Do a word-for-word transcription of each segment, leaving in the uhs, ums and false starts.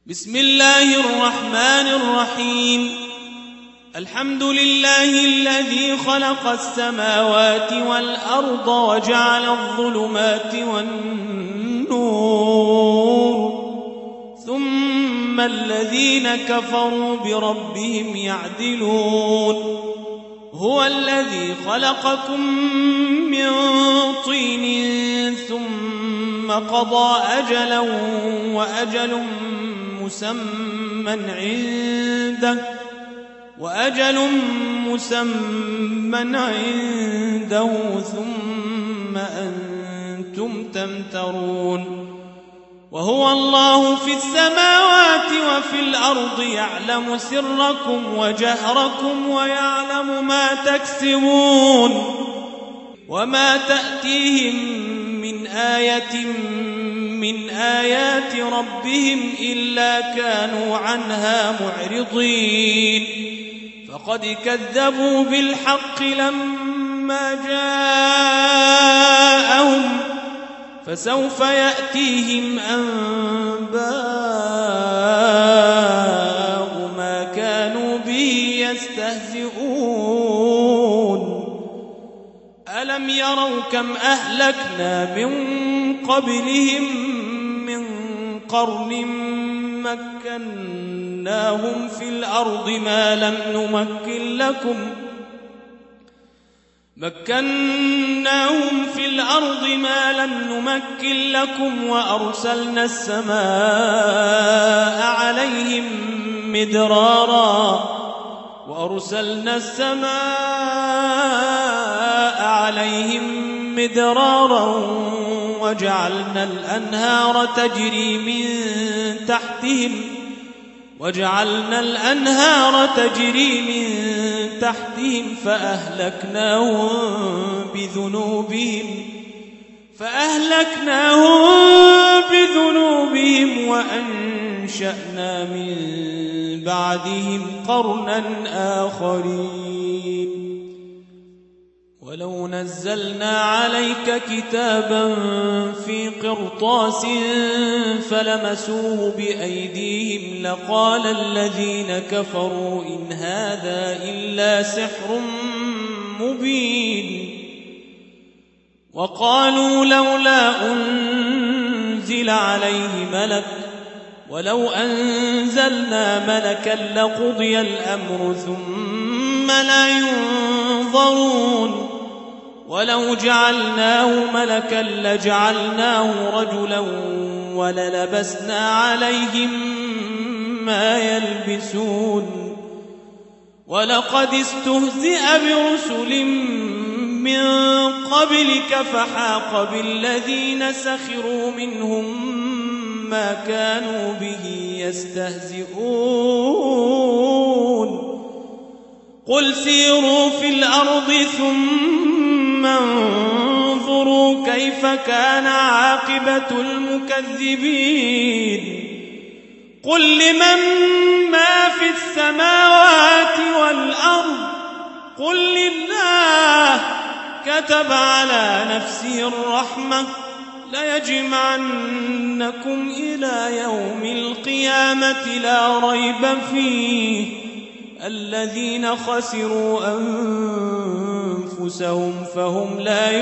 بسم الله الرحمن الرحيم. الحمد لله الذي خلق السماوات والأرض وجعل الظلمات والنور ثم الذين كفروا بربهم يعدلون. هو الذي خلقكم من طين ثم قضى أجلا وأجل مسمى عنده وأجل مسمى عنده ثم أنتم تمترون. وهو الله في السماوات وفي الأرض يعلم سركم وجهركم ويعلم ما تكسبون. وما تأتيهم من آية من آيات ربهم إلا كانوا عنها معرضين. فقد كذبوا بالحق لما جاءهم فسوف يأتيهم أنباء ما كانوا به يستهزئون. ألم يروا كم أهلكنا من قبلهم من قرن مكناهم في الأرض ما لم نمكن لكم مكناهم في الأرض ما لم نمكن لكم وأرسلنا السماء عليهم مدرارا وأرسلنا السماء عليهم مدرارا وجعلنا الأنهار تجري من تحتهم وجعلنا الأنهار تجري من تحتهم فأهلكناهم بذنوبهم فأهلكناهم بذنوبهم وأنشأنا من بعدهم قرنا آخرين. ولو نزلنا عليك كتابا في قرطاس فلمسوه بأيديهم لقال الذين كفروا إن هذا إلا سحر مبين. وقالوا لولا أنزل عليه ملك ولو أنزلنا ملكا لقضي الأمر ثم لا ينظرون. ولو جعلناه ملكا لجعلناه رجلا وللبسنا عليهم ما يلبسون. ولقد استهزئ برسل من قبلك فحاق بالذين سخروا منهم ما كانوا به يستهزئون. قل سيروا في الأرض ثم انظروا كيف كان عاقبة المكذبين. قل لمن ما في السماوات والأرض قل لله كتب على نفسه الرحمة ليجمعنكم إلى يوم القيامة لا ريب فيه الذين خسروا أنفسهم فهم لا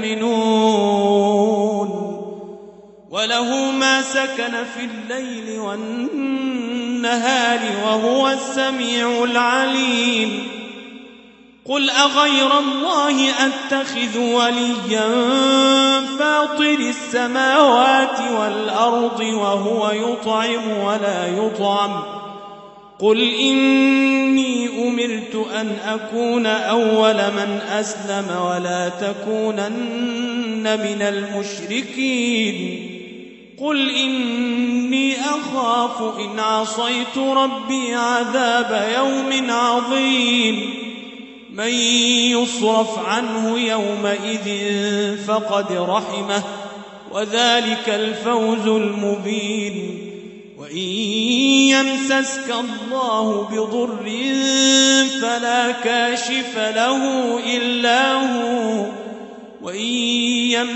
يؤمنون. وله ما سكن في الليل والنهار وهو السميع العليم. قل أغير الله أتخذ وليا فاطر السماوات والأرض وهو يطعم ولا يطعم. قل إني أمرت أن أكون أول من أسلم ولا تكونن من المشركين. قل إني أخاف إن عصيت ربي عذاب يوم عظيم. من يصرف عنه يومئذ فقد رحمه وذلك الفوز المبين. وإن يمسسك الله بضر فلا كاشف له إلا هو وإن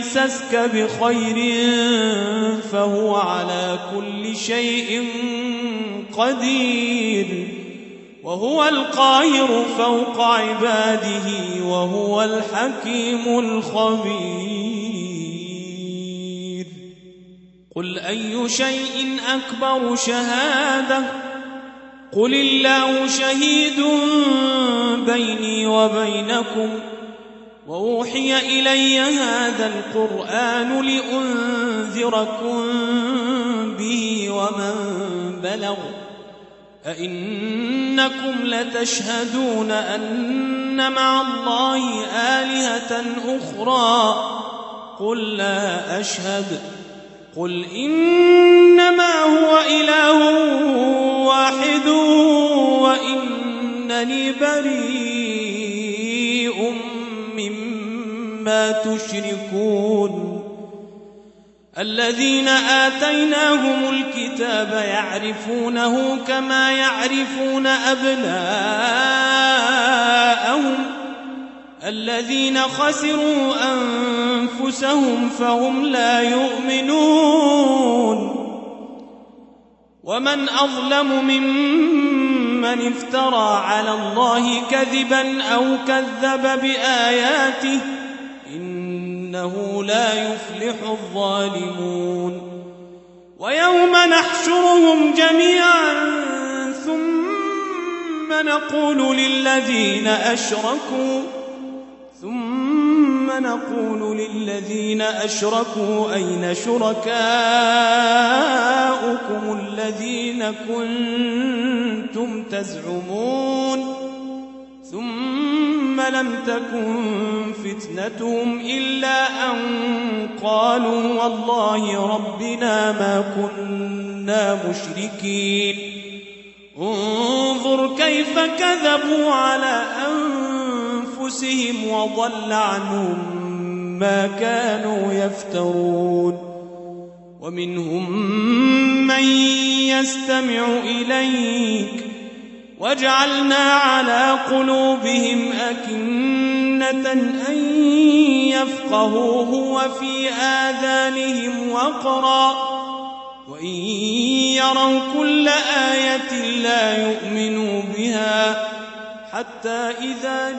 يمسسك بخير فهو على كل شيء قدير وهو القاهر فوق عباده وهو الحكيم الخبير قل أي شيء أكبر شهادة قل الله شهيد بيني وبينكم وأوحي إلي هذا القرآن لأنذركم به ومن بلغ أئنكم لتشهدون أن مع الله آلهة أخرى قل لا أشهد قل إنما هو إله واحد وإنني بريء مما تشركون الذين آتيناهم الكتاب يعرفونه كما يعرفون أبناءهم الذين خسروا أنفسهم فهم لا يؤمنون ومن أظلم ممن افترى على الله كذبا أو كذب بآياته إنه لا يفلح الظالمون ويوم نحشرهم جميعا ثم نقول للذين أشركوا ثم نقول للذين أشركوا أين شركاؤكم الذين كنتم تزعمون ثم لم تكن فتنتهم إلا أن قالوا والله ربنا ما كنا مشركين انظر كيف كذبوا على أنفسهم وضل عنهم ما كانوا يفترون ومنهم من يستمع إليك وجعلنا على قلوبهم أكنة أن يفقهوه وفي آذانهم وقرا وإن يروا كل آية لا يؤمنوا بها حتى إذا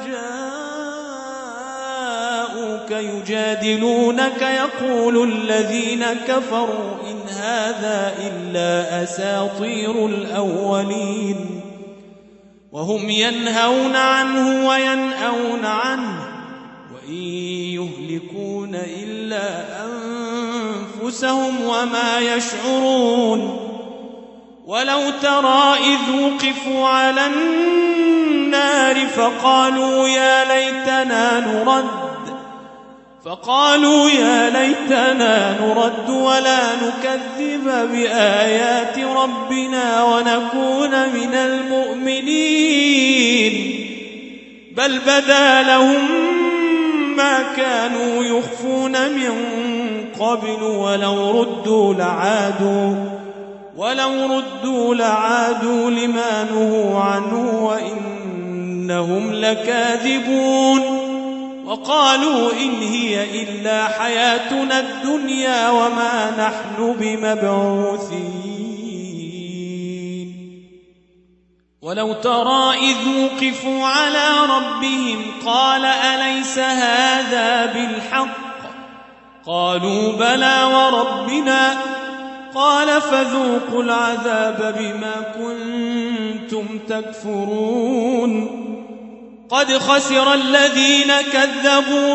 جاءوك يجادلونك يقول الذين كفروا إن هذا إلا أساطير الأولين وهم ينهون عنه وينأون عنه وإن يهلكون إلا أنفسهم وما يشعرون ولو ترى إذ وقفوا على النار فقالوا يا ليتنا نرد فقالوا يا ليتنا نرد ولا نكذب بآيات ربنا ونكون من المؤمنين بل بدا لهم ما كانوا يخفون من قبل ولو ردوا لعادوا ولو ردوا لعادوا لما نهوا عنه وإنهم لكاذبون وقالوا إن هي إلا حياتنا الدنيا وما نحن بمبعوثين ولو ترى إذ وقفوا على ربهم قال أليس هذا بالحق قالوا بلى وربنا قال فذوقوا العذاب بما كنتم تكفرون قد خسر الذين كذبوا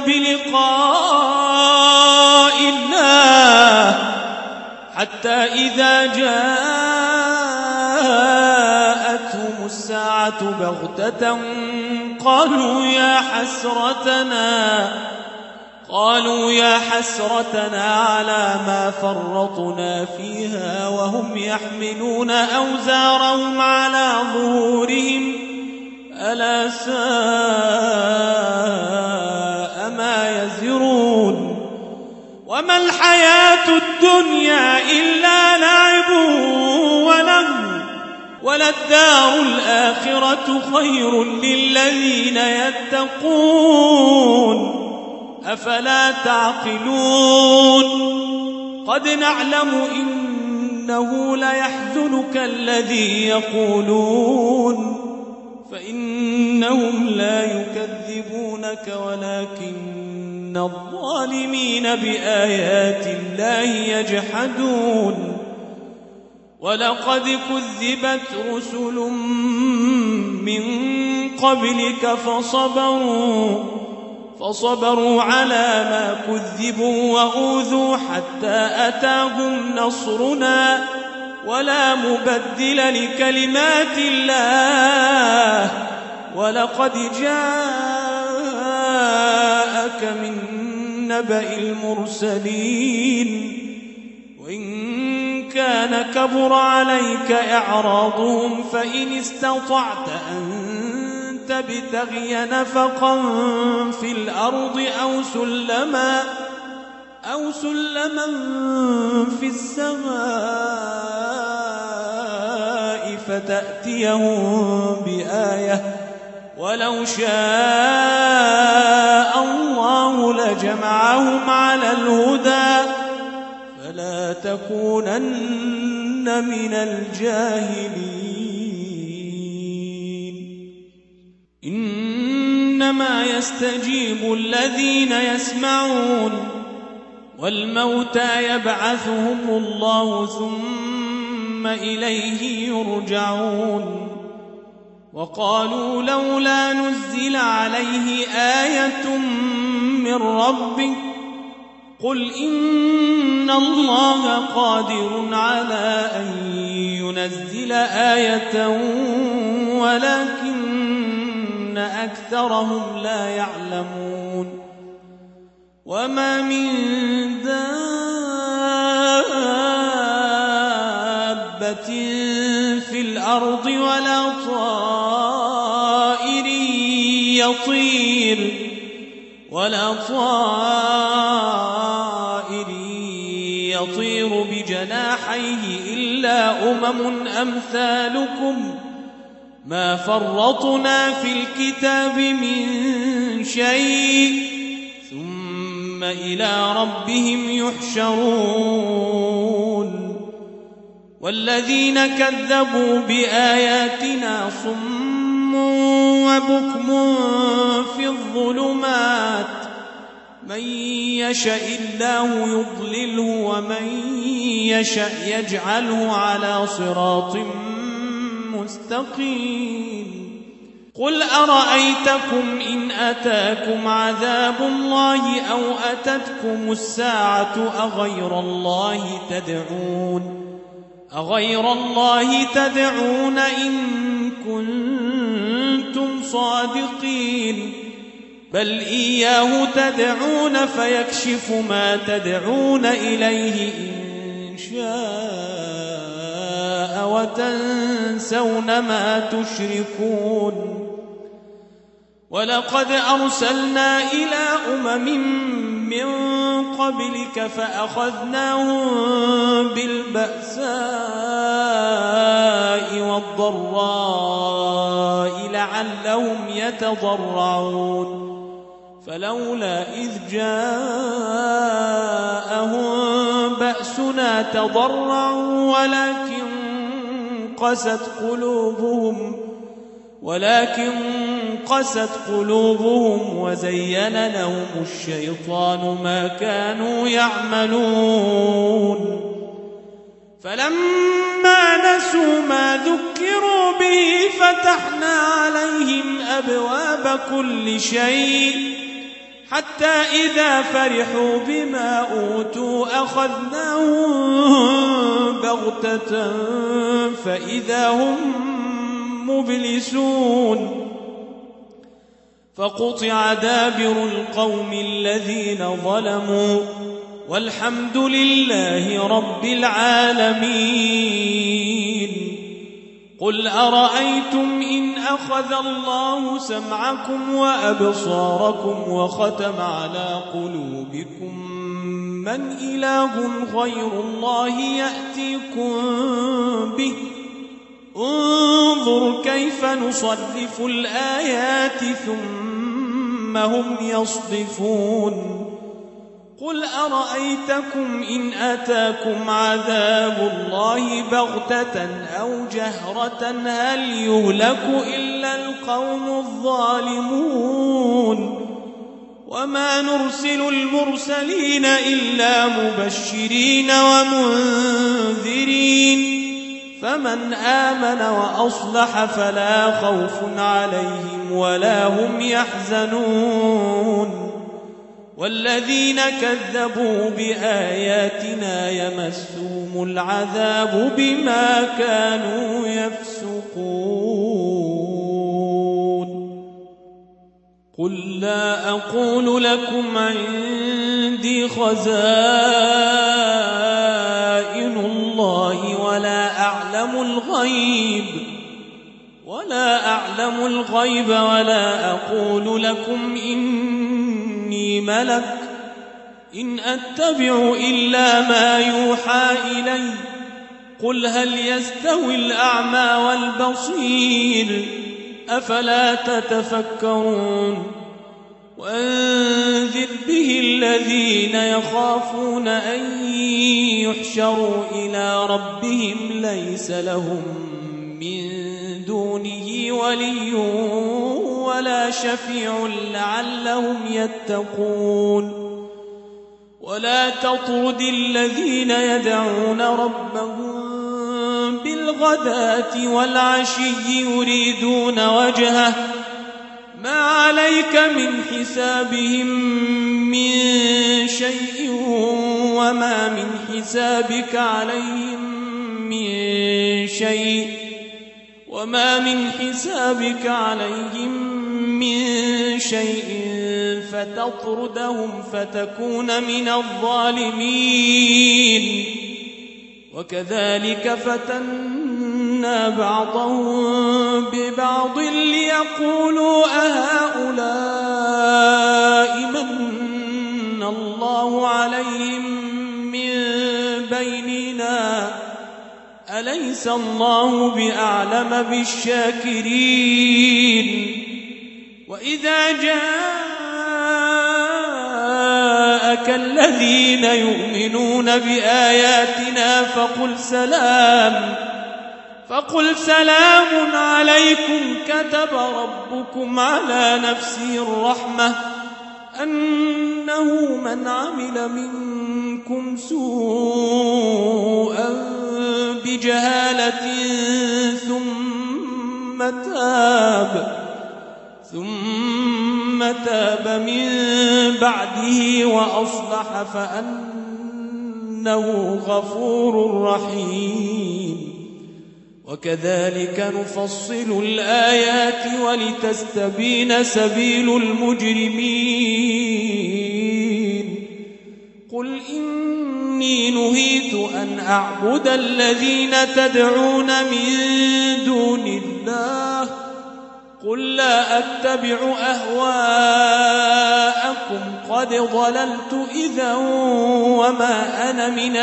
بلقاء الله حتى إذا جاءتهم الساعة بغتة قالوا يا حسرتنا قالوا يا حسرتنا على ما فرطنا فيها وهم يحملون أوزارهم على ظهورهم ألا ساء ما يزرون وما الحياة الدنيا إلا لعب ولهو وللدار الآخرة خير للذين يتقون أفلا تعقلون قد نعلم إن وإنه ليحزنك الذي يقولون فإنهم لا يكذبونك ولكن الظالمين بآيات الله يجحدون ولقد كذبت رسل من قبلك فصبروا فصبروا على ما كذبوا وأوذوا حتى أتاهم نصرنا ولا مبدل لكلمات الله ولقد جاءك من نبأ المرسلين وإن كان كبر عليك إعراضهم فإن استطعت أن تبتغي نفقا في الأرض أو سلما أو سلما في السماء فتأتيهم بآية ولو شاء الله لجمعهم على الهدى فلا تكونن من الجاهلين إنما يستجيب الذين يسمعون والموتى يبعثهم الله ثم إليه يرجعون وقالوا لولا نزل عليه آية من ربه قل إن الله قادر على أن ينزل آية ولكن أكثرهم لا يعلمون وما من دابة في الأرض ولا طائر يطير ولا طائر يطير بجناحيه إلا أمم أمثالكم ما فرطنا في الكتاب من شيء ثم إلى ربهم يحشرون والذين كذبوا بآياتنا صم وبكم في الظلمات من يشاء الله يضلله ومن يشاء يجعله على صراط مستقيم قل أرأيتكم إن أتاكم عذاب الله أو أتتكم الساعة أغير الله تدعون أغير الله تدعون إن كنتم صادقين بل إياه تدعون فيكشف ما تدعون إليه إن شاء وتنسون ما تشركون ولقد أرسلنا إلى أمم من قبلك فأخذناهم بالبأساء والضراء لعلهم يتضرعون فلولا إذ جاءهم بأسنا تضرعوا ولكن قست قلوبهم ولكن قست قلوبهم وزين لهم الشيطان ما كانوا يعملون فلما نسوا ما ذكروا به فتحنا عليهم أبواب كل شيء حتى إذا فرحوا بما أوتوا أخذناهم بغتة فإذا هم مبلسون فقطع دابر القوم الذين ظلموا والحمد لله رب العالمين قل أرأيتم إن أخذ الله سمعكم وأبصاركم وختم على قلوبكم من إله غير الله يأتيكم به انظر كيف نصرف الآيات ثم هم يصدفون قل أرأيتكم إن أتاكم عذاب الله بغتة أو جهرة هل يهلك إلا القوم الظالمون وما نرسل المرسلين إلا مبشرين ومنذرين فمن آمن وأصلح فلا خوف عليهم ولا هم يحزنون والذين كذبوا بآياتنا يمسهم العذاب بما كانوا يفسقون قل لا أقول لكم عندي خزائن الله ولا أعلم الغيب ولا أعلم الغيب ولا أقول لكم إني ملك إن أتبع إلا ما يوحى إلي قل هل يستوي الأعمى والبصير أفلا تتفكرون وأنذر به الذين يخافون أن يحشروا إلى ربهم ليس لهم من دونه ولي ولا شفيع لعلهم يتقون ولا تطرد الذين يدعون ربهم بالغداة والعشي يريدون وجهه ما عليك من حسابهم من شيء وما من حسابك عليهم من شيء وما من حسابك عليهم من شيء فتطردهم فتكون من الظالمين وكذلك فتنا بعضهم ببعض ليقولوا أهؤلاء من الله عليهم من بيننا أليس الله بأعلم بالشاكرين وإذا جاءك الذين يؤمنون بآياتنا فقل سلام فقل سلام عليكم كتب ربكم على نفسه الرحمة أنه من عمل منكم سوءا بجهالة ثم تاب ثم تاب من بعده وأصلح فأنه غفور رحيم وكذلك نفصل الآيات ولتستبين سبيل المجرمين قل إني نهيت أن أعبد الذين تدعون من دون الله قل لا أتبع أهواءكم قد ضللت إذا وما أنا من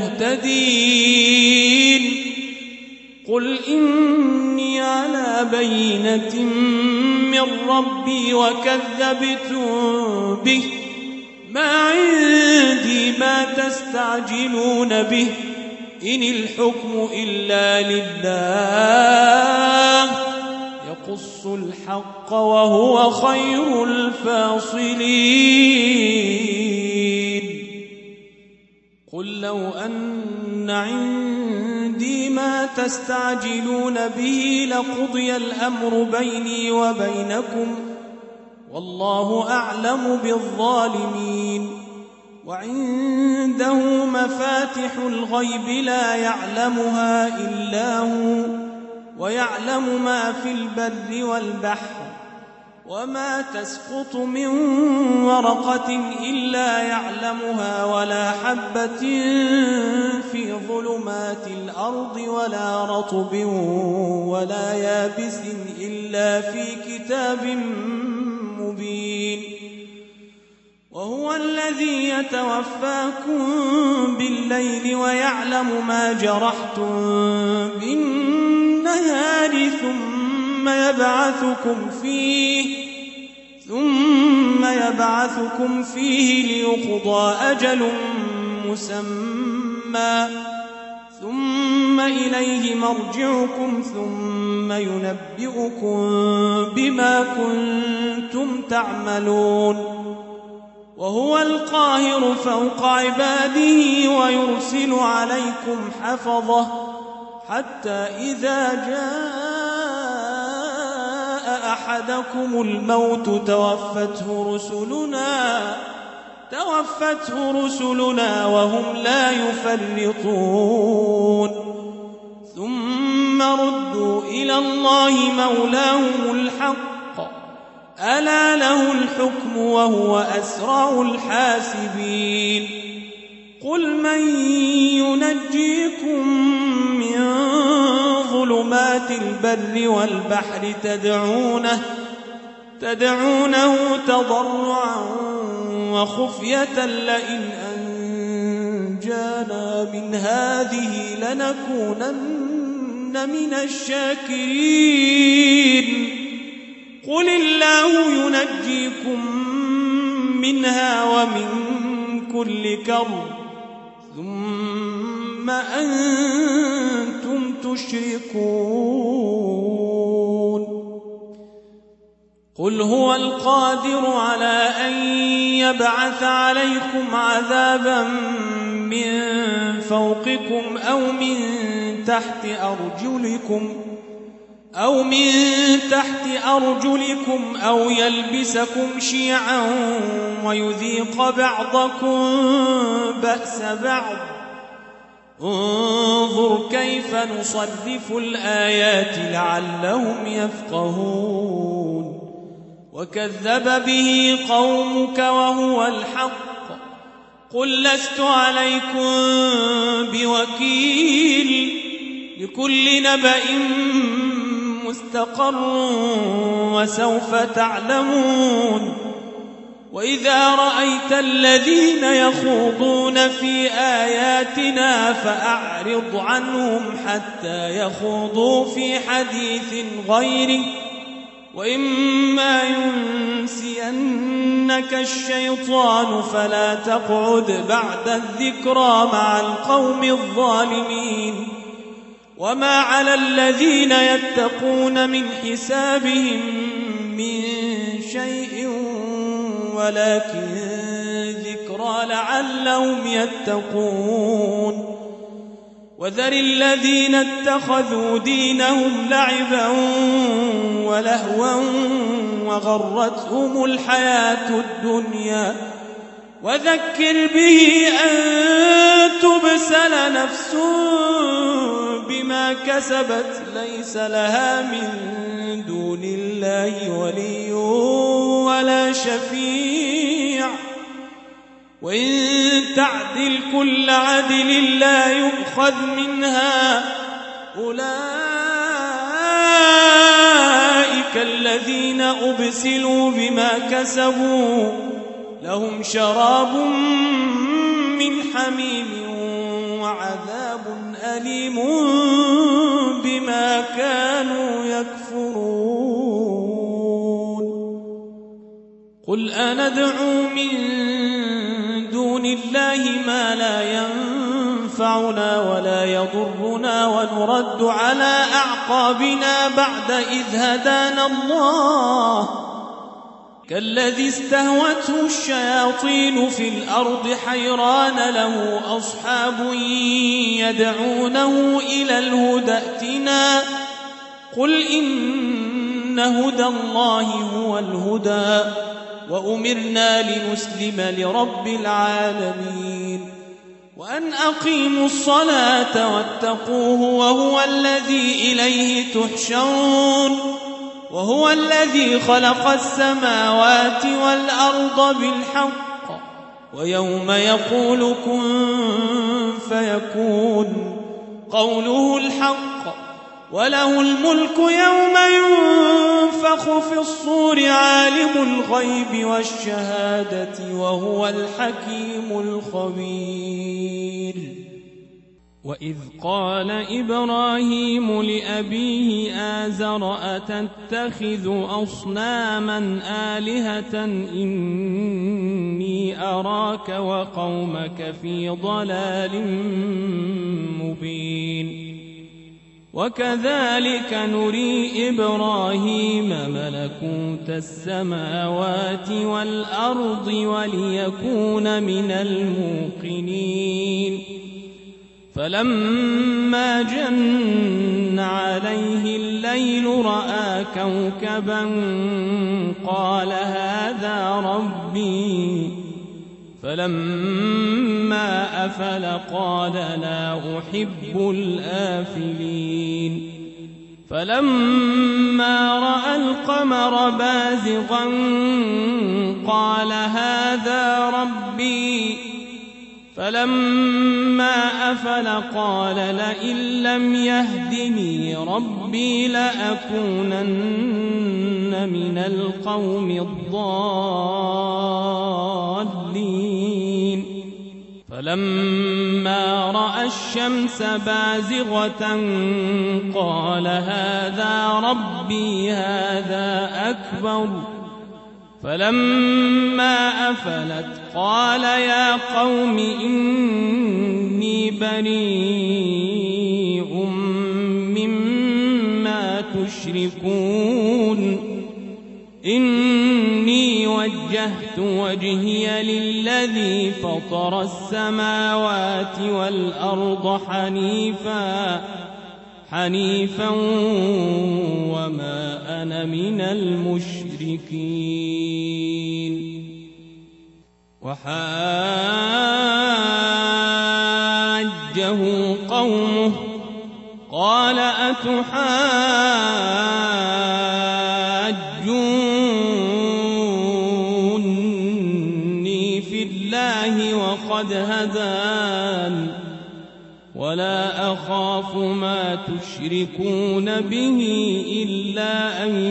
المهتدين قل إني على بينة من ربي وكذبتم به ما عندي ما تستعجلون به إن الحكم إلا لله يقص الحق وهو خير الفاصلين قل لو أن عندي ما تستعجلون به لقضي الأمر بيني وبينكم والله أعلم بالظالمين وعنده مفاتح الغيب لا يعلمها إلا هو ويعلم ما في البر والبحر وما تسقط من ورقة إلا يعلمها ولا حبة في ظلمات الأرض ولا رطب ولا يابس إلا في كتاب مبين وهو الذي يتوفاكم بالليل ويعلم ما جرحتم بالنهار ثم يبعثكم فيه ثم يبعثكم فيه ليقضى أجل مسمى ثم إليه مرجعكم ثم ينبئكم بما كنتم تعملون وهو القاهر فوق عباده ويرسل عليكم حفظة حتى إذا جاء أحدكم الموت توفته رسلنا توفته رسلنا وهم لا يفرطون ثم ردوا إلى الله مولاهم الحق ألا له الحكم وهو أسرع الحاسبين قل من ينجيكم من ظلمات البر والبحر تدعونه تدعونه تضرعا وخفية لئن أنجانا من هذه لنكونن من الشاكرين قل الله ينجيكم منها ومن كل كرب ثم أنتم تشركون قل هو القادر على أن يبعث عليكم عذابا من فوقكم أو من تحت أرجلكم أو من تحت أرجلكم أو يلبسكم شيعا ويذيق بعضكم بأس بعض انظر كيف نصرف الآيات لعلهم يفقهون وكذب به قومك وهو الحق قل لست عليكم بوكيل لكل نبأ مستقر وسوف تعلمون وإذا رأيت الذين يخوضون في آياتنا فأعرض عنهم حتى يخوضوا في حديث غيره وإما ينسينك الشيطان فلا تقعد بعد الذكرى مع القوم الظالمين وما على الذين يتقون من حسابهم من شيء ولكن ذكرى لعلهم يتقون وذر الذين اتخذوا دينهم لعبا ولهوا وغرتهم الحياة الدنيا وذكر به أن تبسل نفس بما كسبت ليس لها من دون الله ولي ولا شفيع وإن تعدل كل عدل لا يؤخذ منها أولئك الذين أبسلوا بما كسبوا لهم شراب من حميم وعذاب أليم بما كانوا يكفرون قل أندعو من دون الله ما لا ينفعنا ولا يضرنا ونرد على أعقابنا بعد إذ هدانا الله كالذي استهوته الشياطين في الأرض حيران له أصحاب يدعونه إلى الهدى ائتنا قل إن هدى الله هو الهدى وأمرنا لنسلم لرب العالمين وأن أقيموا الصلاة واتقوه وهو الذي إليه تحشرون وهو الذي خلق السماوات والأرض بالحق ويوم يقول كن فيكون قوله الحق وله الملك يوم ينفخ في الصور عالم الغيب والشهادة وهو الحكيم الخبير وإذ قال إبراهيم لأبيه آزر أتتخذ أصناما آلهة إني أراك وقومك في ضلال مبين وكذلك نري إبراهيم ملكوت السماوات والأرض وليكون من الموقنين فلما جن عليه الليل رأى كوكبا قال هذا ربي فلما أفل قال لا أحب الآفلين فلما رأى القمر بازغا قال هذا ربي فلما أفل قال لئن لم يهدني ربي لأكونن من القوم الضالين فلما رأى الشمس بازغة قال هذا ربي هذا أكبر فلما أفلت قال يا قوم إني بريء مما تشركون إني وجهت وجهي للذي فطر السماوات والأرض حنيفا حنيفا وما أنا من المشركين وحاجه قومه قال أتحاجوني في الله وقد هدان ولا أخاف ما تشركون به إلا أن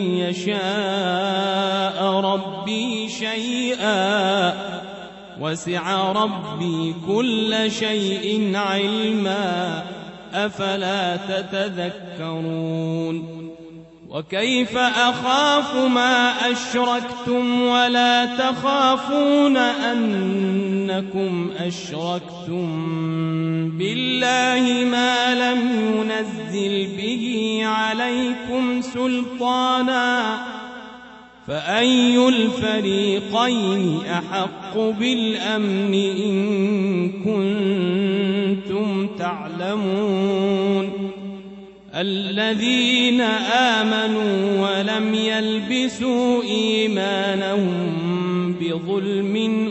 يشاء ربي شيئا وسع ربي كل شيء علما أفلا تتذكرون وكيف أخاف ما أشركتم ولا تخافون أنكم أشركتم بالله ما لم ينزل به عليكم سلطانا فأي الفريقين أحق بالأمن إن كنتم تعلمون الذين آمنوا ولم يلبسوا إيمانهم بظلم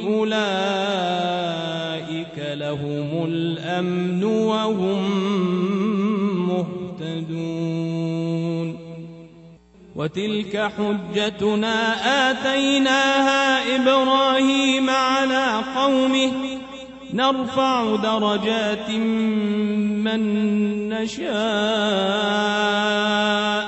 أولئك لهم الأمن وهم مهتدون وتلك حجتنا آتيناها إبراهيم على قومه نرفع درجات من نشاء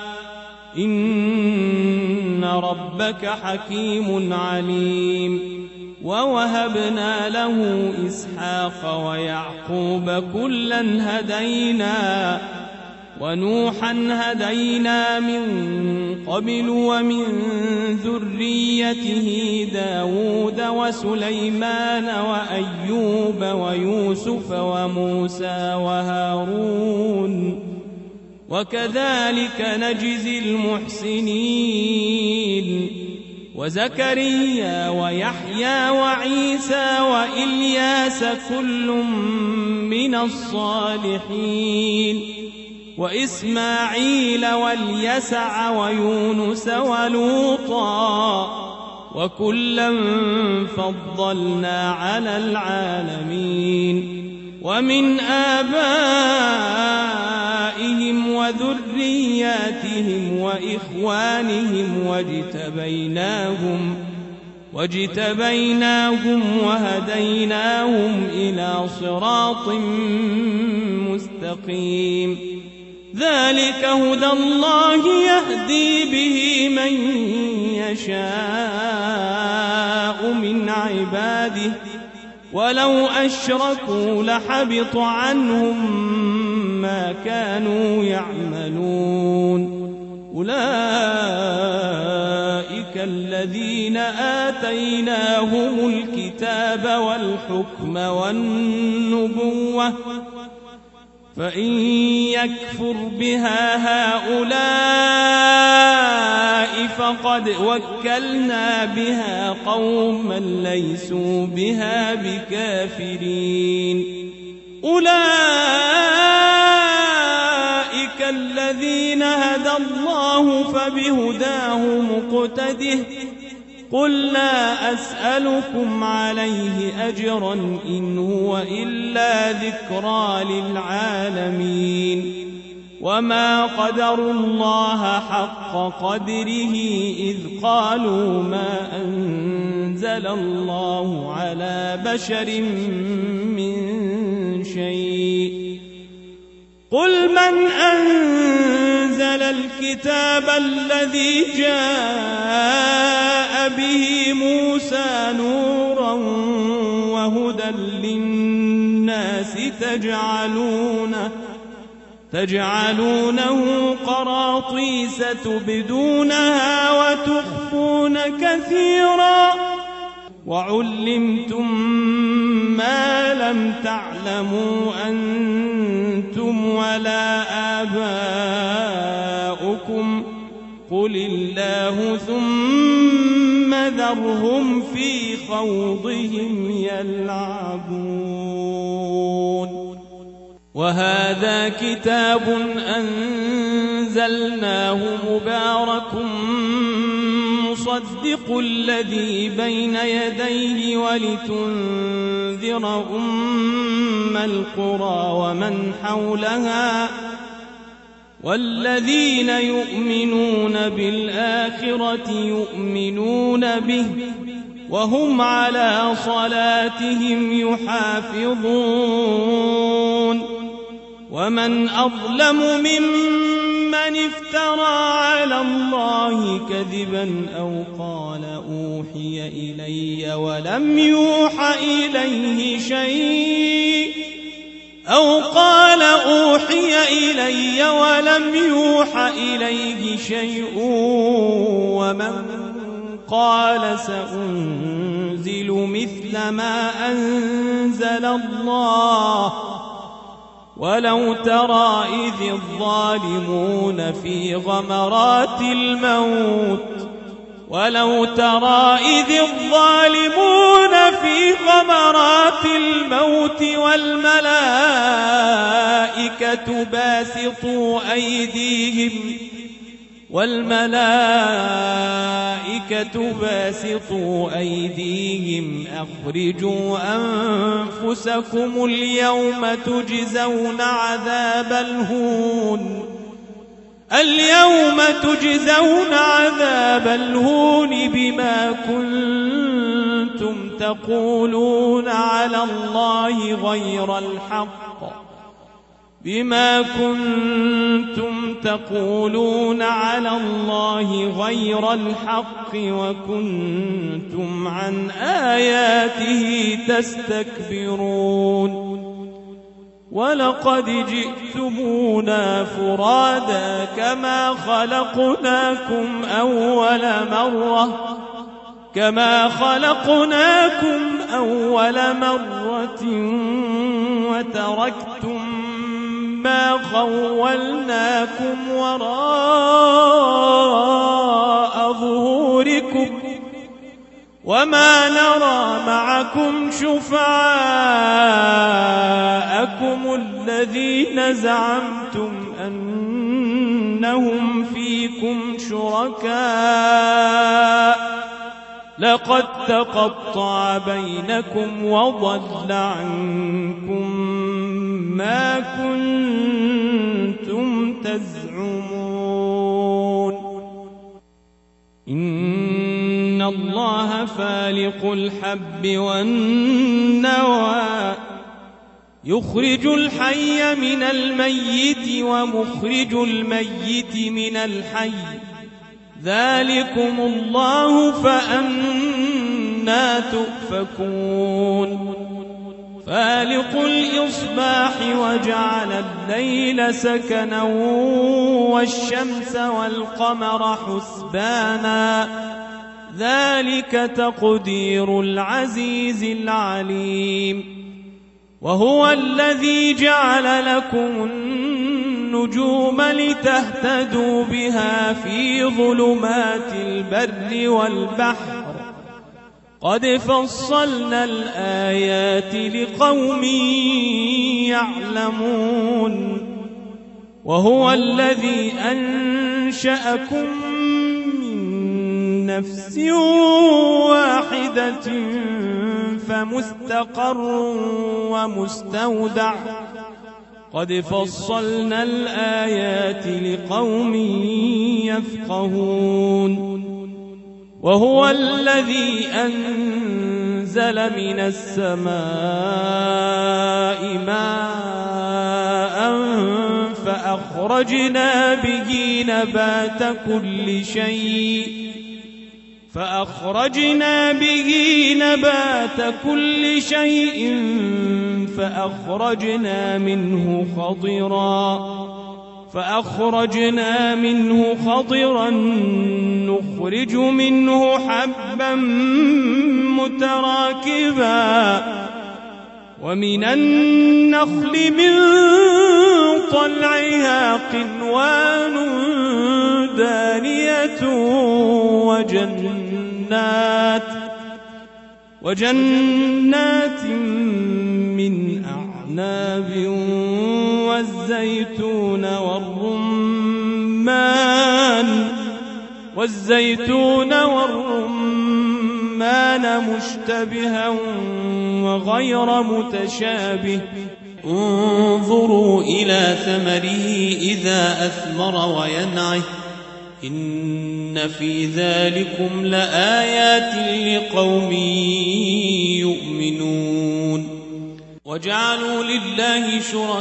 إن ربك حكيم عليم ووهبنا له إسحاق ويعقوب كلا هدينا ونوحا هدينا من قبل ومن ذريته داود وسليمان وأيوب ويوسف وموسى وهارون وكذلك نجزي المحسنين وزكريا ويحيى وعيسى وإلياس كل من الصالحين وإسماعيل واليسع ويونس ولوطا وكلا فضلنا على العالمين ومن آبائهم وذرياتهم وإخوانهم واجتبيناهم واجتبيناهم وهديناهم إلى صراط مستقيم ذلك هدى الله يهدي به من يشاء من عباده ولو أشركوا لحبط عنهم ما كانوا يعملون أولئك الذين آتيناهم الكتاب والحكم والنبوة فإن يكفر بها هؤلاء فقد وكلنا بها قوما ليسوا بها بكافرين أولئك الذين هدى الله فبهداه مقتده قل لا أسألكم عليه أجرا إن هو إلا ذكرى للعالمين وما قدروا الله حق قدره إذ قالوا ما أنزل الله على بشر من شيء قل من أنزل الكتاب الذي جاء به موسى نورا وهدى للناس تجعلونه تجعلونه قراطيس تبدونها وتخفون كثيرا وعلمتم ما لم تعلموا أنتم ولا آباؤكم قل الله ثم ذرهم في خوضهم يلعبون وهذا كتاب أنزلناه مبارك مصدق الذي بين يديه ولتنذر أم القرى ومن حولها والذين يؤمنون بالآخرة يؤمنون به وهم على صلاتهم يحافظون ومن أظلم ممن افترى على الله كذبا أو قال أوحي إلي ولم يوحى إليه شيء أو قال أوحي إلي ولم يوحى إليه شيء ومن قال سأنزل مثل ما أنزل الله ولو ترى إذ الظالمون في غمرات الموت ولو ترى إذ الظالمون في غمرات الموت والملائكة باسطوا أيديهم والملائكة باسطوا أيديهم أخرجوا أنفسكم اليوم تجزون عذاب الهون اليوم تجزون عذاب الهون بما كنتم تقولون على الله غير الحق بما كنتم تقولون على الله غير الحق وكنتم عن آياته تستكبرون ولقد جئتمونا فرادا كما خلقناكم أول مرة كما خلقناكم أول مرة وتركتم ما خولناكم وراء ظهوركم وما نرى معكم شفعاءكم الذين زعمتم أنهم فيكم شركاء لقد تقطع بينكم وضل عنكم ما كنتم تزعمون إن الله فالق الحب والنوى يخرج الحي من الميت ومخرج الميت من الحي ذلكم الله فأنى تؤفكون فالق الإصباح وجعل الليل سكنا والشمس والقمر حسبانا ذلك تقدير العزيز العليم وهو الذي جعل لكم النجوم لتهتدوا بها في ظلمات البر والبحر قد فصلنا الآيات لقوم يعلمون وهو الذي أنشأكم من نفس واحدة فمستقر ومستودع قد فصلنا الآيات لقوم يفقهون وهو الذي أنزل من السماء ماء فأخرجنا به نبات كل شيء فأخرجنا به نبات كل شيء فأخرجنا منه خضرا فأخرجنا منه خضرا نخرج منه حبا متراكبا ومن النخل من طلعها قنوان دانية وجنات وجنات من أعناب والزيتون والرمان والزيتون والرمان مشتبها وغير متشابه انظروا إلى ثمره إذا أثمر وينعه إن في ذلكم لآيات لقوم يؤمنون وجعلوا لله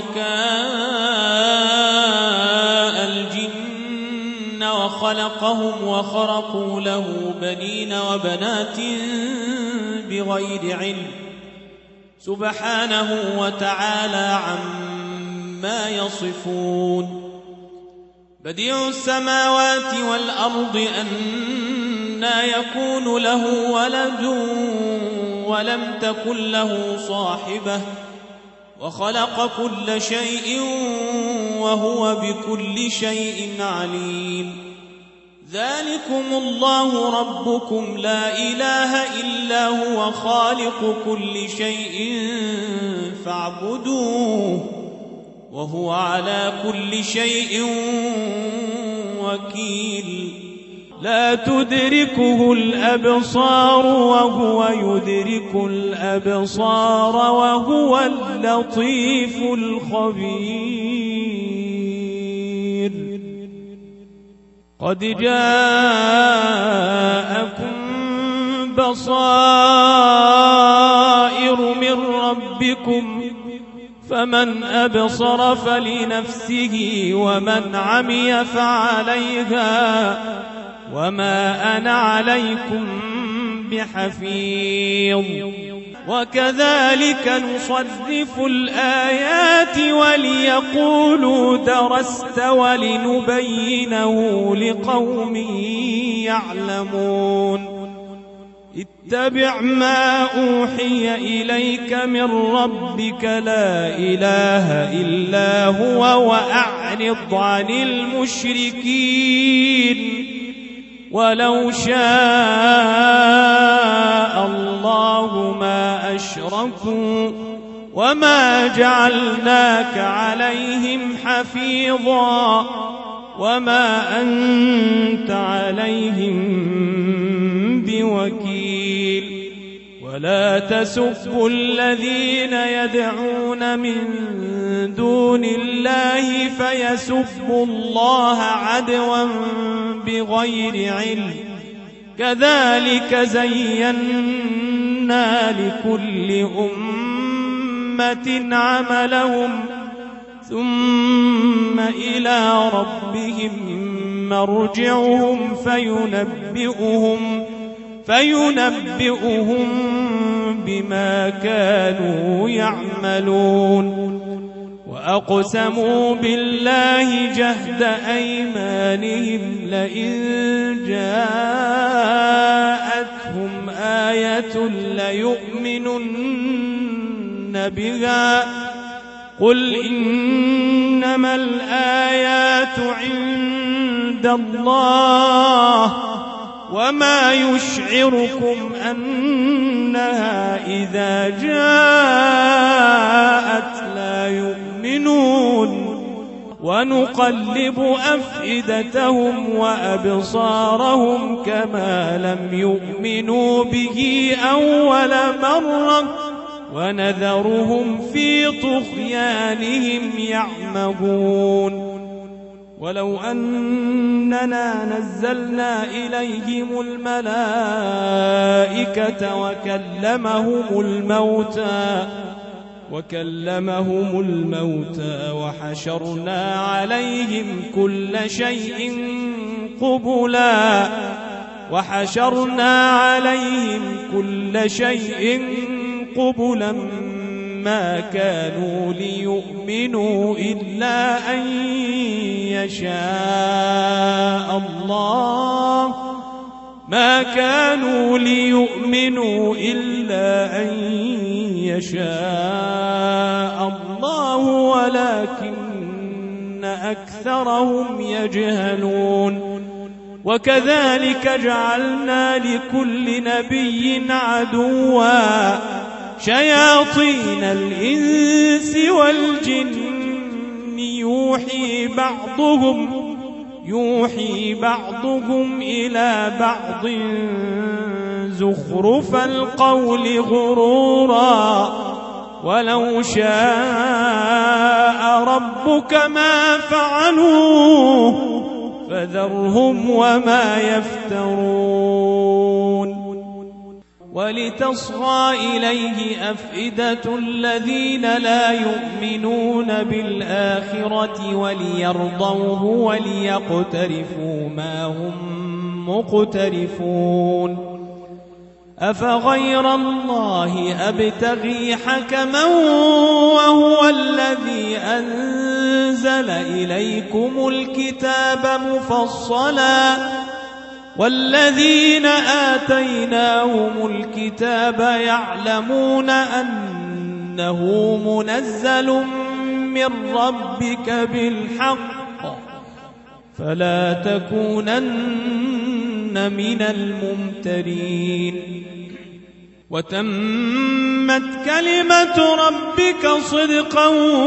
شركاء الجن وخلقهم وخرقوا له بنين وبنات بغير علم سبحانه وتعالى عما يصفون بديع السماوات والأرض أنى يكون له ولد ولم تكن له صاحبة وخلق كل شيء وهو بكل شيء عليم ذلكم الله ربكم لا إله إلا هو خالق كل شيء فاعبدوه وهو على كل شيء وكيل لا تدركه الأبصار وهو يدرك الأبصار وهو اللطيف الخبير قد جاءكم بصائر من ربكم فمن أبصر فلنفسه ومن عمي فعليها وما أنا عليكم بحفيظ وكذلك نصرف الآيات وليقولوا درست ولنبينه لقوم يعلمون اتبع ما أوحي إليك من ربك لا إله إلا هو وأعرض عن المشركين ولو شاء الله ما أشركوا وما جعلناك عليهم حفيظا وما أنت عليهم بوكيل ولا تسبوا الذين يدعون من دون الله فيسبوا الله عدوا بغير علم كذلك زينا لكل أمة عملهم ثم إلى ربهم مرجعهم فينبئهم فينبئهم بما كانوا يعملون وأقسموا بالله جهد أيمانهم لئن جاءتهم آية ليؤمنن بها قل إنما الآيات عند الله وما يشعركم أنها إذا جاءت لا يؤمنون ونقلب أفئدتهم وأبصارهم كما لم يؤمنوا به أول مرة ونذرهم في طغيانهم يعمهون ولو أننا نزلنا إليهم الملائكة وكلمهم الموتى وكلمهم الموتى وحشرنا عليهم كل شيء قبلا وحشرنا عليهم كل شيء قبلا ما كانوا ليؤمنوا إلا أن يشاء الله ما كانوا ليؤمنوا إلا أن يشاء الله ولكن أكثرهم يجهلون وكذلك جعلنا لكل نبي عدوا شياطين الإنس والجن يوحي بعضهم يوحي بعضهم إلى بعض زخرف القول غرورا ولو شاء ربك ما فعلوه فذرهم وما يفترون ولتصغى إليه أفئدة الذين لا يؤمنون بالآخرة وليرضوه وليقترفوا ما هم مقترفون أفغير الله أبتغي حكما وهو الذي أنزل إليكم الكتاب مفصلا والذين آتيناهم الكتاب يعلمون أنه منزل من ربك بالحق فلا تكونن من الممترين وتمت كلمة ربك صدقا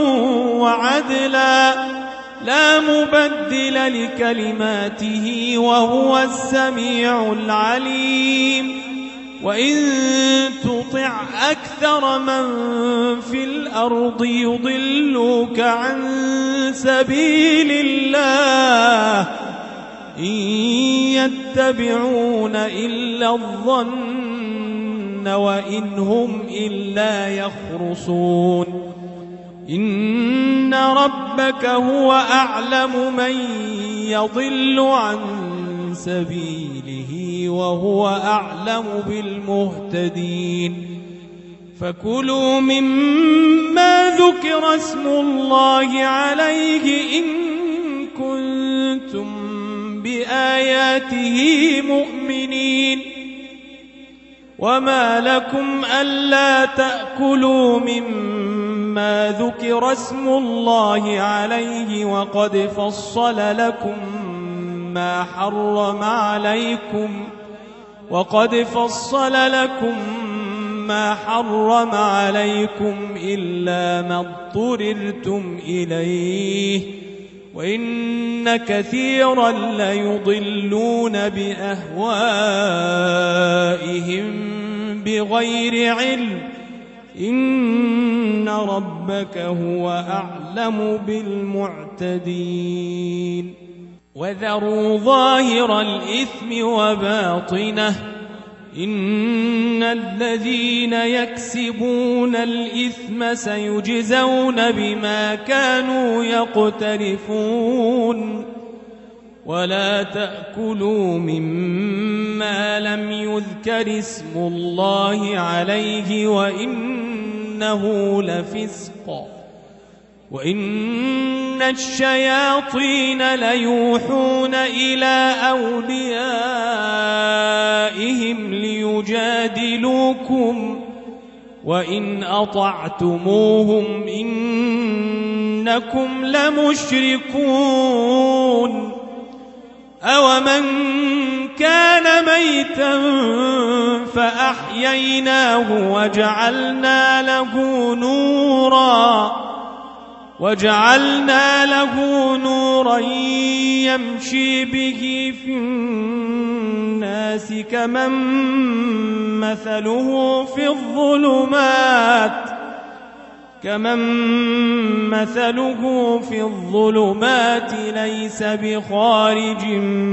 وعدلا لا مبدل لكلماته وهو السميع العليم وإن تطع أكثر من في الأرض يضلوك عن سبيل الله إن يتبعون إلا الظن وإن هم إلا يخرصون إن ربك هو أعلم من يضل عن سبيله وهو أعلم بالمهتدين فكلوا مما ذكر اسم الله عليه إن كنتم بآياته مؤمنين وما لكم ألا تأكلوا مما ذكر اسم الله عليه وقد فصل لكم ما حرم عليكم وقد فصل لكم ما حرم عليكم إلا ما اضطررتم إليه وإن كثيرا ليضلون بأهوائهم بغير علم إن ربك هو أعلم بالمعتدين وذروا ظاهر الإثم وباطنه إن الذين يكسبون الإثم سيجزون بما كانوا يقترفون ولا تأكلوا مما لم يذكر اسم الله عليه وإنه لفسق وإن الشياطين ليوحون إلى أوليائهم ليجادلوكم وإن أطعتموهم إنكم لمشركون أومن كان ميتا فأحييناه وجعلنا له نورا وجعلنا له نورا يمشي به في الناس كمن مثله في الظلمات كمن مثله في الظلمات ليس بخارج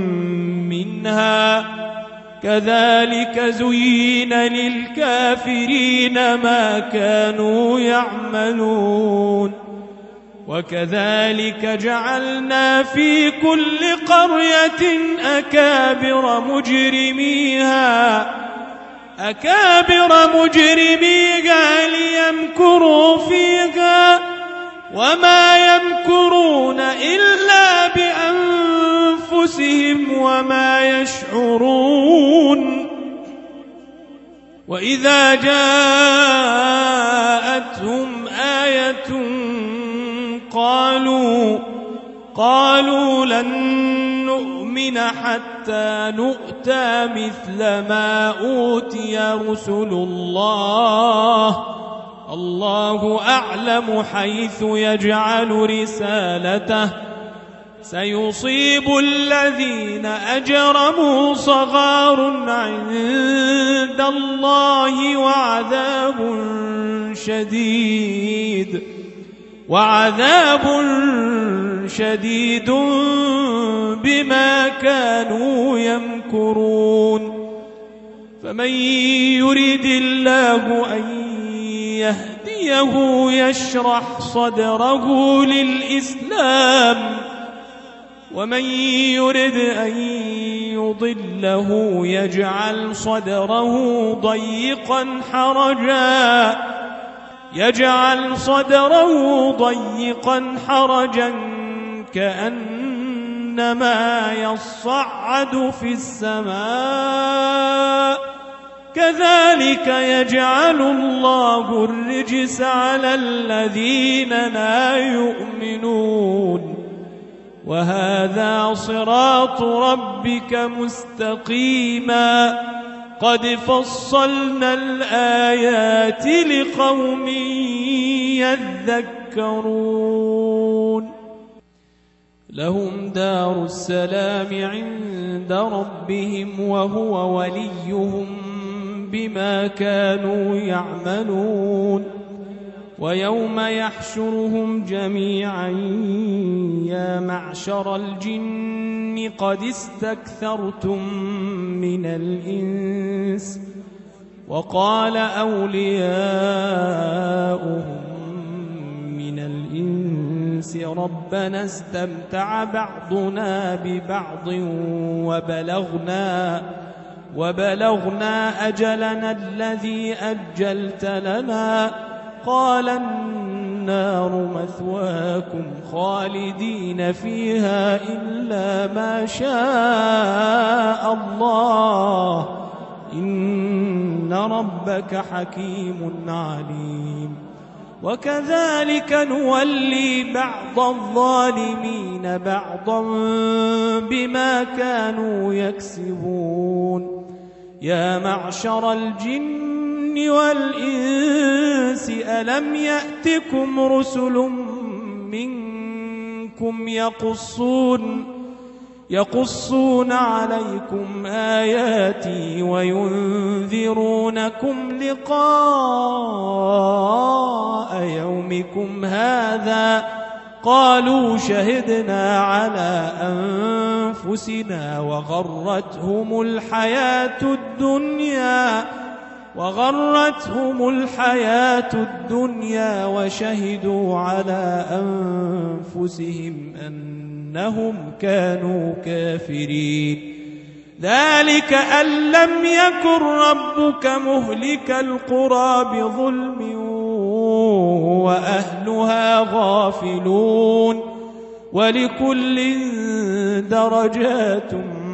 منها كذلك زين للكافرين ما كانوا يعملون وكذلك جعلنا في كل قرية أكابر مجرميها أكابر مجرميها ليمكروا فيها وما يمكرون إلا بأنفسهم وما يشعرون وإذا جاءتهم آية قالوا قالوا لن نؤمن حتى نؤتى مثل ما أوتي رسل الله الله أعلم حيث يجعل رسالته سيصيب الذين أجرموا صغار عند الله وعذاب شديد وعذاب شديد بما كانوا يمكرون فمن يريد الله أن يهديه يشرح صدره للإسلام ومن يرد أن يضله يجعل صدره ضيقا حرجا يجعل صدره ضيقا حرجا كأنما يصعد في السماء كذلك يجعل الله الرجس على الذين لا يؤمنون وهذا صراط ربك مستقيما قد فصلنا الآيات لقوم يذكرون لهم دار السلام عند ربهم وهو وليهم بما كانوا يعملون ويوم يحشرهم جميعا يا معشر الجن قد استكثرتم من الإنس وقال أولياؤهم من الإنس ربنا استمتع بعضنا ببعض وبلغنا وبلغنا أجلنا الذي أجلت لنا قال النار مثواكم خالدين فيها إلا ما شاء الله إن ربك حكيم عليم وكذلك نولي بعض الظالمين بعضا بما كانوا يكسبون يا معشر الجن والإنس ألم يأتكم رسل منكم يقصون يقصون عليكم آياتي وينذرونكم لقاء يومكم هذا قالوا شهدنا على أنفسنا وغرتهم الحياة الدنيا وغرتهم الحياة الدنيا وشهدوا على أنفسهم أن إنهم كانوا كافرين. ذلك أن لم يكن ربك مهلك القرى بظلم وأهلها غافلون ولكل درجات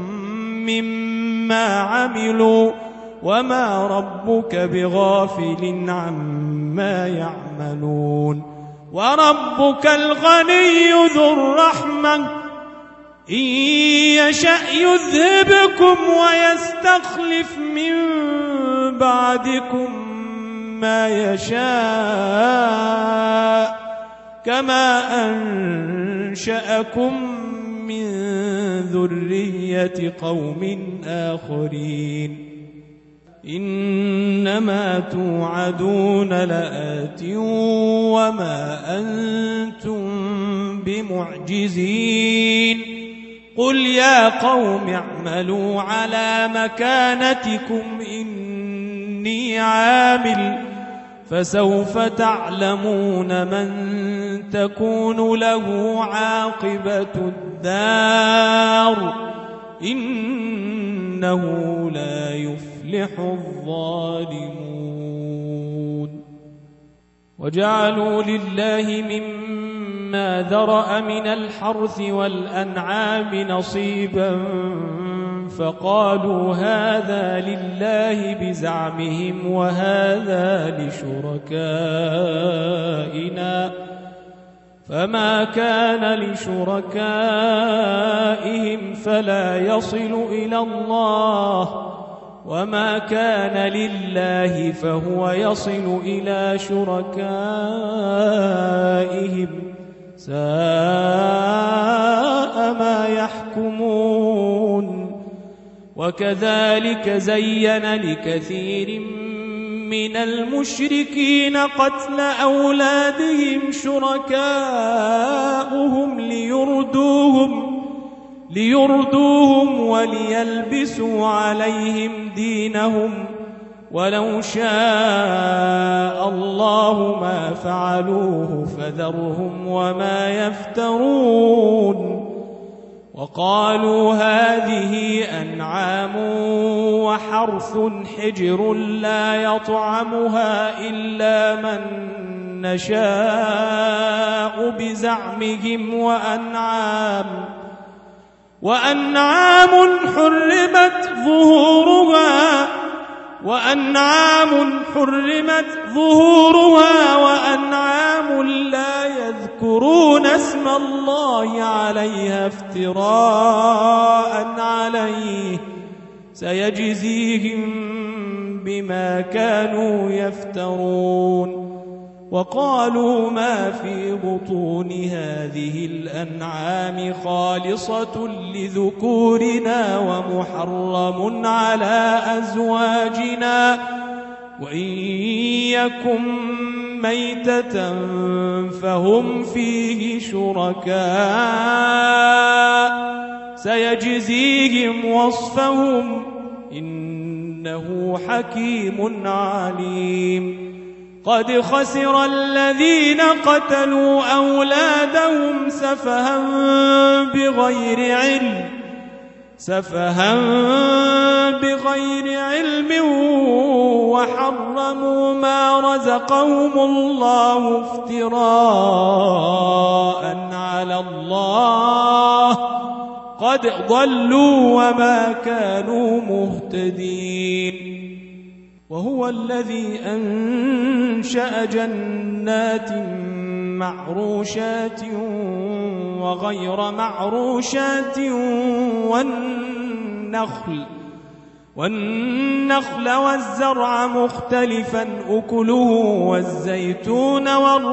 مما عملوا وما ربك بغافل عما يعملون. وربك الغني ذو الرحمة إن يشأ يذهبكم ويستخلف من بعدكم ما يشاء كما أنشأكم من ذرية قوم آخرين. إنما توعدون لآت وما أنتم بمعجزين. قل يا قوم اعملوا على مكانتكم إني عامل فسوف تعلمون من تكون له عاقبة الدار إنه لا يفلح الظالمون. وجعلوا لله مما ذرأ من الحرث والأنعام نصيبا فقالوا هذا لله بزعمهم وهذا لشركائنا فما كان لشركائهم فلا يصل إلى الله وما كان لله فهو يصل إلى شركائهم ساء ما يحكمون. وكذلك زين لكثير من المشركين قتل أولادهم شركاؤهم ليردوهم ليردوهم وليلبسوا عليهم دينهم ولو شاء الله ما فعلوه فذرهم وما يفترون. وقالوا هذه أنعام وحرث حجر لا يطعمها إلا من نشاء بزعمهم وأنعام وأنعام حرمت ظهورها وأنعام حرمت ظهورها وأنعام لا يذكرون اسم الله عليها افتراء عليه سيجزيهم بما كانوا يفترون. وقالوا ما في بطون هذه الأنعام خالصة لذكورنا ومحرم على أزواجنا وإن يكن ميتة فهم فيه شركاء سيجزيهم وصفهم إنه حكيم عليم. قد خسر الذين قتلوا أولادهم سفها بغير علم سفها بغير علم وحرموا ما رزقهم الله افتراء على الله قد ضلوا وما كانوا مهتدين. وهو الذي أنشأ جنات معروشات وغير معروشات والنخل والنخل والزرع مختلفا أكله والزيتون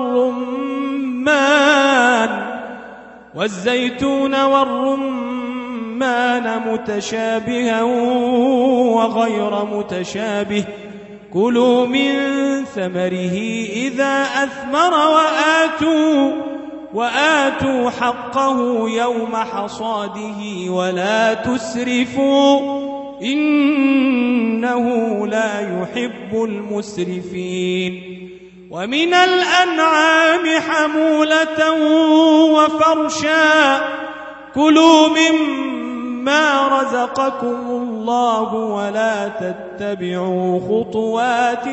والرمان والزيتون والرمان متشابها وغير متشابه كلوا من ثمره إذا أثمر وآتوا وآتوا حقه يوم حصاده ولا تسرفوا إنه لا يحب المسرفين. ومن الأنعام حمولة وفرشا كلوا مما رزقكم الله ولا تتبعوا خطوات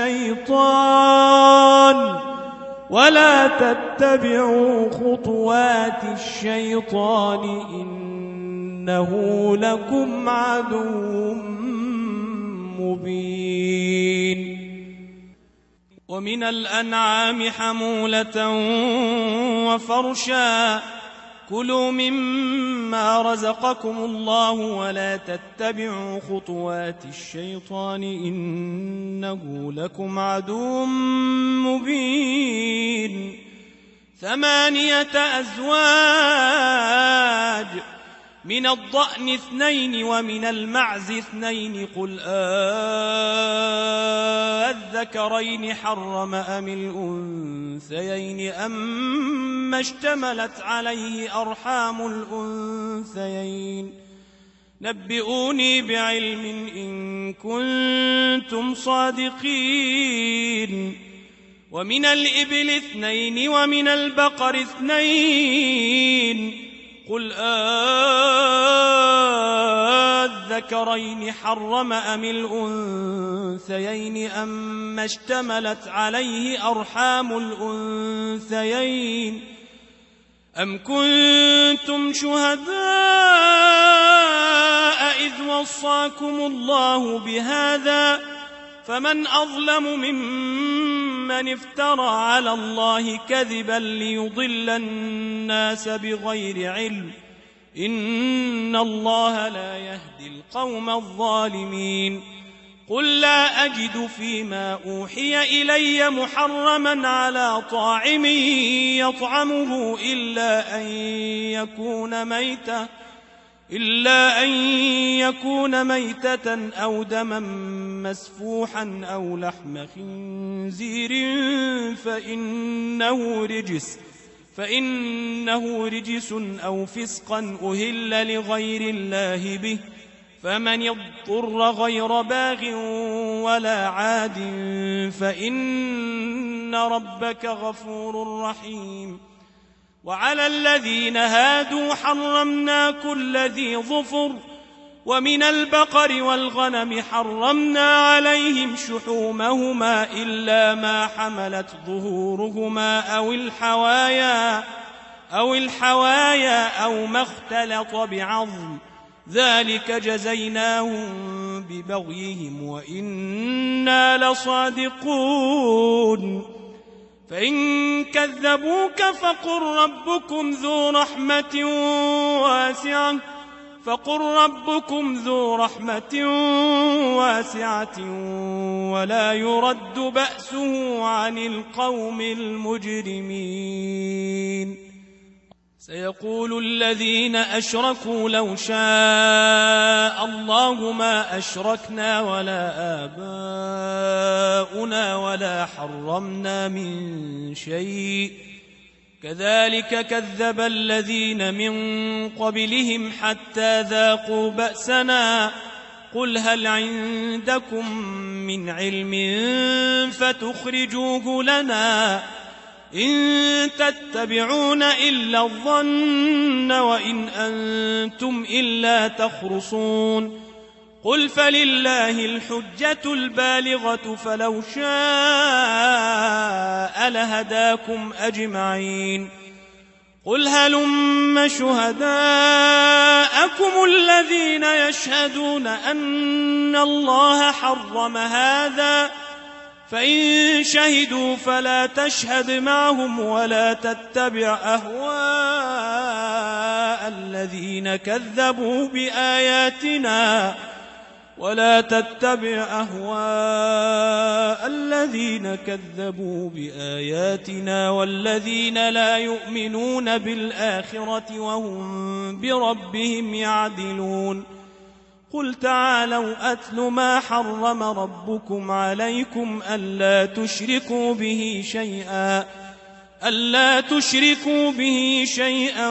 الشيطان ولا تتبعوا خطوات الشيطان إنه لكم عدو مبين. ومن الأنعام حمولة وفرشا كلوا مما رزقكم الله ولا تتبعوا خطوات الشيطان إنه لكم عدو مبين. ثمانية أزواج من الضأن اثنين ومن المعز اثنين قل أذكرين حرم أم الأنثيين أما اشتملت عليه أرحام الأنثيين نبئوني بعلم إن كنتم صادقين. ومن الإبل اثنين ومن البقر اثنين قل أذكرين حرم أم الأنثيين أما اشتملت عليه أرحام الأنثيين أم كنتم شهداء إذ وصاكم الله بهذا فمن أظلم ممن افترى على الله كذبا ليضل الناس بغير علم إن الله لا يهدي القوم الظالمين. قل لا أجد فيما أوحي إلي محرما على طاعم يطعمه إلا أن يكون ميتة إلا أن يكون ميتة أو دما مسفوحا أو لحم خنزير فإنه رجس فإنه رجس أو فسقا أهل لغير الله به فمن يضطر غير باغ ولا عاد فإن ربك غفور رحيم. وعلى الذين هادوا حرمنا كل ذي ظفر ومن البقر والغنم حرمنا عليهم شحومهما إلا ما حملت ظهورهما أو الحوايا أو الحوايا أو ما اختلط بعظم ذلك جزيناهم ببغيهم وإنا لصادقون. فإن كذبوك فقل ربكم ذو رحمة واسعة فقل ربكم ذو رحمة واسعة ولا يرد بأسه عن القوم المجرمين. سيقول الذين أشركوا لو شاء الله ما أشركنا ولا آباؤنا ولا حرمنا من شيء كذلك كذب الذين من قبلهم حتى ذاقوا بأسنا قل هل عندكم من علم فتخرجوه لنا إن تتبعون إلا الظن وإن أنتم إلا تخرصون. قل فلله الحجة البالغة فلو شاء لهداكم أجمعين. قل هلم شهداءكم الذين يشهدون أن الله حرم هذا فإن شهدوا فلا تشهد معهم ولا تتبع أهواء الذين كذبوا بآياتنا ولا تتبع أهواء الذين كذبوا بآياتنا والذين لا يؤمنون بالآخرة وهم بربهم يعدلون. قل تعالوا أتل ما حرم ربكم عليكم ألا تشركوا به شيئا ألا تشركوا به شيئا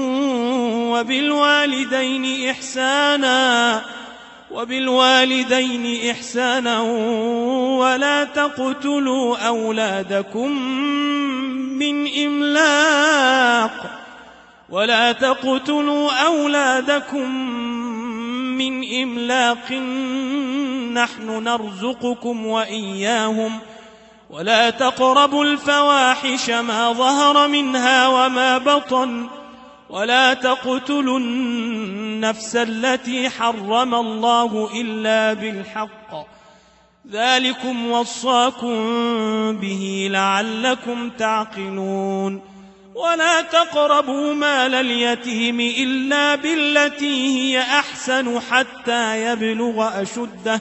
وبالوالدين إحسانا وبالوالدين إحسانا ولا تقتلوا أولادكم من إملاق ولا تقتلوا أولادكم من إملاق نحن نرزقكم وإياهم ولا تقربوا الفواحش ما ظهر منها وما بطن ولا تقتلوا النفس التي حرم الله إلا بالحق ذلكم وصاكم به لعلكم تعقلون ولا تقربوا مال اليتيم إلا بالتي هي أحسن حتى يبلغ أشده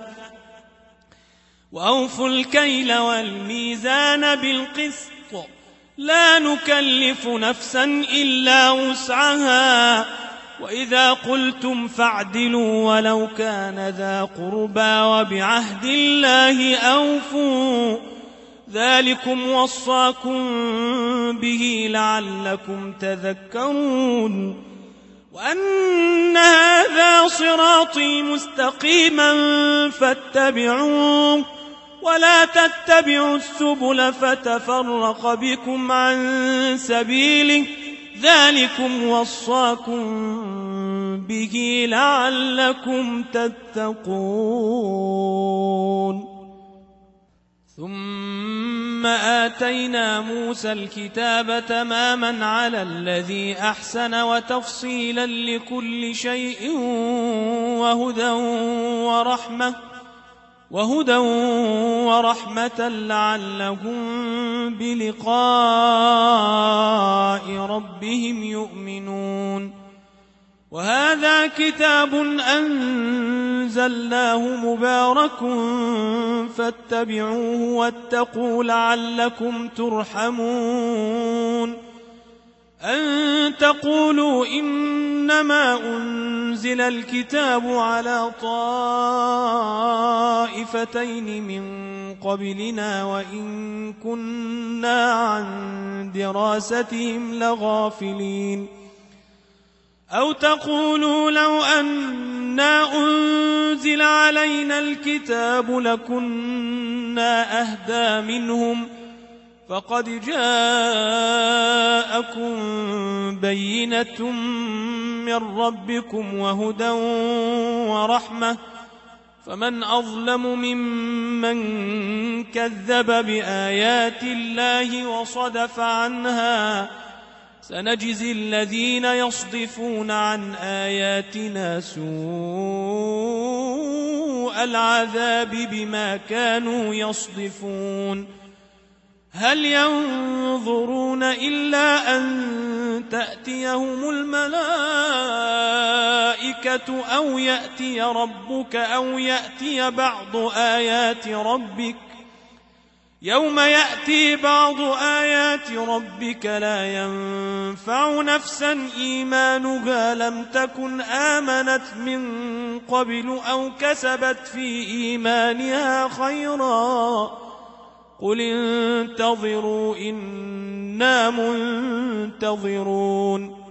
وأوفوا الكيل والميزان بالقسط لا نكلف نفسا إلا وسعها وإذا قلتم فاعدلوا ولو كان ذا قربى وبعهد الله أوفوا ذلكم وصاكم به لعلكم تذكرون وأن هذا صراطي مستقيما فاتبعوه ولا تتبعوا السبل فتفرق بكم عن سبيله ذلكم وصاكم به لعلكم تتقون ثم آتينا موسى الكتاب تماما على الذي أحسن وتفصيلا لكل شيء وهدى ورحمة وهدى ورحمة لعلهم بلقاء ربهم يؤمنون وهذا كتاب أنزلناه مبارك فاتبعوه واتقوا لعلكم ترحمون أن تقولوا إنما أنزل الكتاب على طائفتين من قبلنا وإن كنا عن دراستهم لغافلين أو تقولوا لو أنا أنزل علينا الكتاب لكنا أهدى منهم فقد جاءكم بينة من ربكم وهدى ورحمة فمن أظلم ممن كذب بآيات الله وصدف عنها سنجزي الذين يصدفون عن آياتنا سوء العذاب بما كانوا يصدفون هل ينظرون إلا أن تأتيهم الملائكة أو يأتي ربك أو يأتي بعض آيات ربك يوم يأتي بعض آيات ربك لا ينفع نفسا إيمانها لم تكن آمنت من قبل أو كسبت في إيمانها خيرا قل انتظروا إنا منتظرون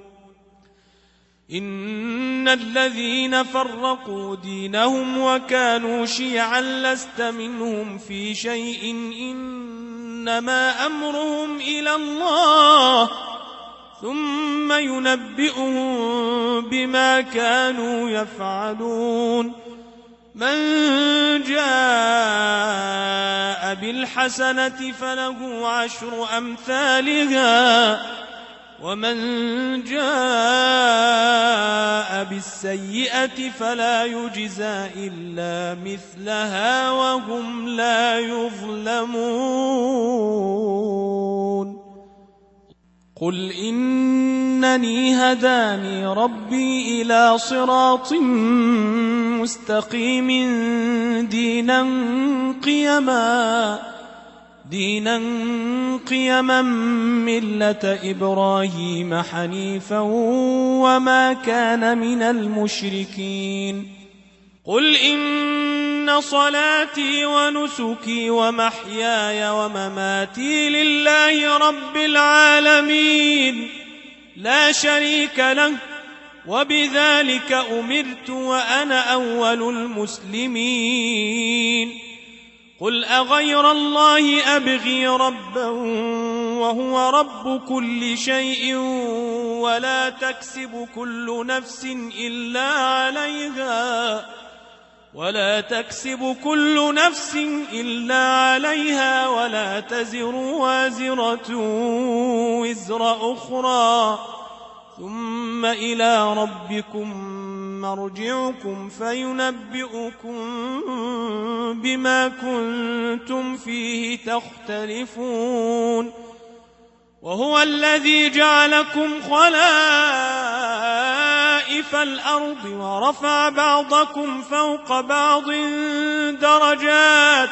إن الذين فرقوا دينهم وكانوا شيعا لست منهم في شيء إنما أمرهم إلى الله ثم ينبئهم بما كانوا يفعلون من جاء بالحسنة فله عشر أمثالها ومن جاء بالسيئة فلا يجزى إلا مثلها وهم لا يظلمون قل إنني هداني ربي إلى صراط مستقيم دينا قيما دينا قيما ملة إبراهيم حنيفا وما كان من المشركين قل إن صلاتي ونسكي ومحياي ومماتي لله رب العالمين لا شريك له وبذلك أمرت وأنا أول المسلمين قل أغير الله أبغي ربا وهو رب كل شيء ولا تكسب كل نفس إلا عليها ولا تكسب كل نفس إلا عليها ولا تزر وازرة وزر أخرى ثم إلى ربكم مرجعكم فينبئكم بما كنتم فيه تختلفون وهو الذي جعلكم خلائف الأرض ورفع بعضكم فوق بعض درجات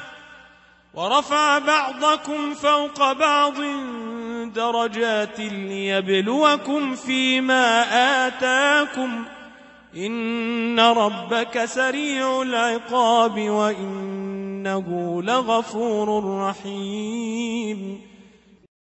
ورفع بعضكم فوق بعض درجات ليبلوكم فيما آتاكم إن ربك سريع العقاب وإنه لغفور رحيم